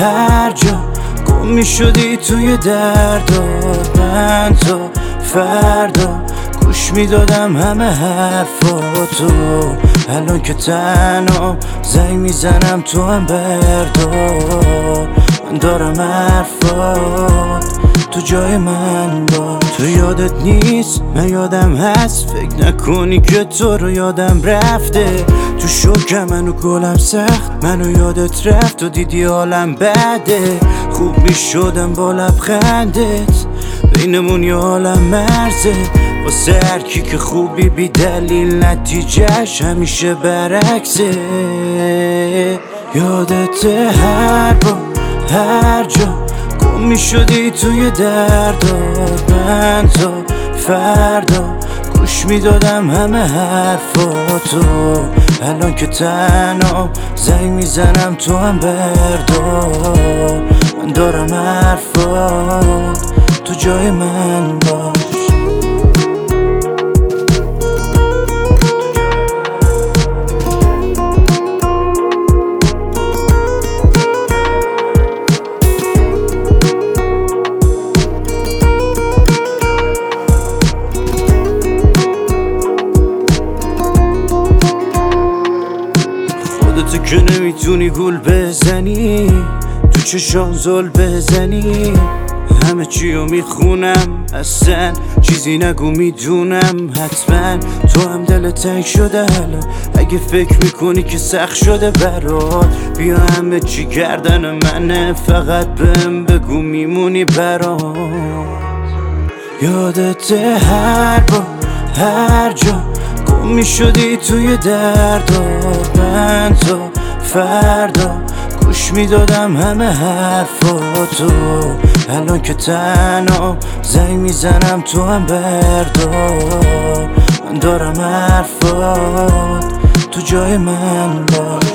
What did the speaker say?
هر جا گم می شدی توی دردات، من تا فردا گوش می دادم همه حرفاتو. الان که تنها زنگ میزنم تو هم بردار، من دارم حرفات تو جای من باش. تو یادت نیست من یادم هست، فکر نکنی که تو رو یادم رفته. تو شوکم منو گلم سخت، منو یادت رفت و دیدی حالم بده. خوب میشدم با لبخندت، بینمون یه عالم مرزه. واسه هرکی که خوبی بی دلیل نتیجهش همیشه برعکسه. یادت هر بار هر جا گم می شدی توی دردات، من تا فردا گوش می دادم همه حرفاتو. الان که تنها زنگ می زنم تو هم بردار، من دارم حرفات تو جای من باش. خودتو که نمیتونی گول بزنی، تو چشام زل بزنی. همه چیو میخونم، اصلا چیزی نگو میدونم. حتما تو هم دل تنگ شده الان، اگه فکر میکنی که سخت شده برات، بیا همه چی گردن منه، فقط بهم بگو میمونی برات. یادت هر بار هر جا گم می شدی توی دردات، من تا فردا گوش می دادم همه حرفاتو. الان که تنها زنگ می زنم تو هم بردار، من دارم حرفات تو جای من باش.